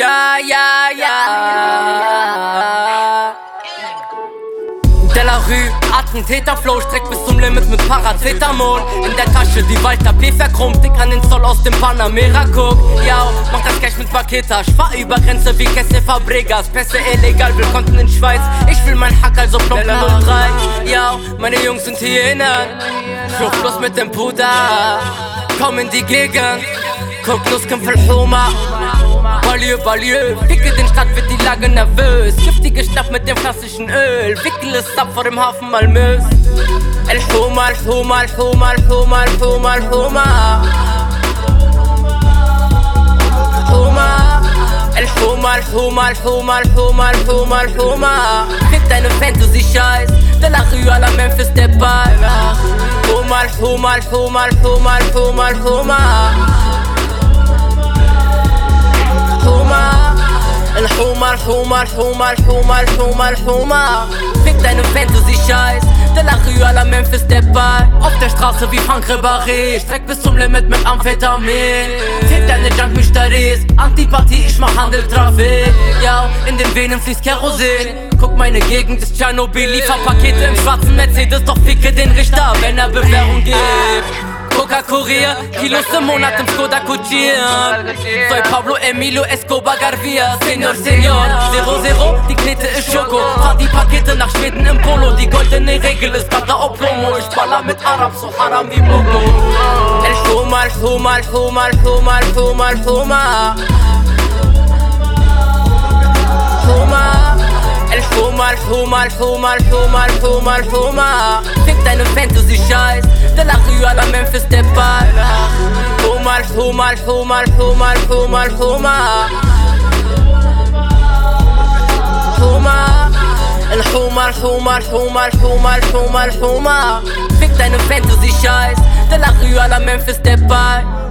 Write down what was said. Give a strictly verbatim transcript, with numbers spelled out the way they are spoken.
Ja, ja, ja. De la Rue, Attentäterflow, streck bis zum Limit mit Paracetamol. In der Tasche die Walter P verkrummt, ich kann den Zoll aus dem Panamera guck. Ja, mach das Cash mit Paketas, fahr über Grenze wie Kesse Fabregas. Pässe illegal, willkommen in Schweiz, ich will mein Hack also plumpen null drei. Ja, meine Jungs sind Hyänen, Fluchtlos mit dem Puder. Komm in die Gegend, guck Nusskämpfe Homa. Banlieue, Banlieue, ficke den Stadt, wird die Lage nervös. Giftige Schnapp mit dem klassischen Öl, wickel es ab vor dem Hafen Malmös. El Homa, El Homa, El Homa, El Homa, El Homa, El Homa. Homa, El Homa, El Homa, El Homa, El Homa, El Homa, El Homa. Fick deine Fantasy-Scheiß, de la Rue à la Memphis Depay. Homa, El Homa, El Homa, El Homa, El Homa, El Homa. El Homa, El Homa, El Homa, El Homa, El Homa, El Homa. Fick deine Fantasy-Scheiß, de la Rue à la Memphis Depay. Auf der Straße wie Frank Ribéry, streck bis zum Limit mit Amphetamin. Fick deine Junk-Mysteries, Antipathie, ich mach Handeltrafik. Ja, in den Venen fließt Kerosin. Guck, meine Gegend ist Tschernobyl, Lieferpakete im schwarzen Mercedes, doch ficke den Richter, wenn er Bewährung gibt. Coca-Kurier, Kilos im Monat im Skoda kutschieren. Soy Pablo Emilio Escobar Garvia, Senor, Senor. Zero, Zero, die Knete ist Schoko. Fahr die Pakete nach Schweden im Polo. Die goldene Regel ist Bata o Plomo. Ich baller mit Arab, so haram wie Mogo. El Homa, El Homa, El Homa, El Homa, El Homa, El Homa. Homa, El Homa, El Homa, El Homa, El Homa, El Homa, El Homa. Fick deine Fantasy-Scheiß, de la Rue à la Memphis Depay. Homa, El Homa, El Homa, El Homa, El Homa, El Homa. Homa, El Homa, El Homa, El Homa, El Homa, El Homa, El Homa. Fick deine Fantasy-Scheiß, de la Rue à la Memphis Depay.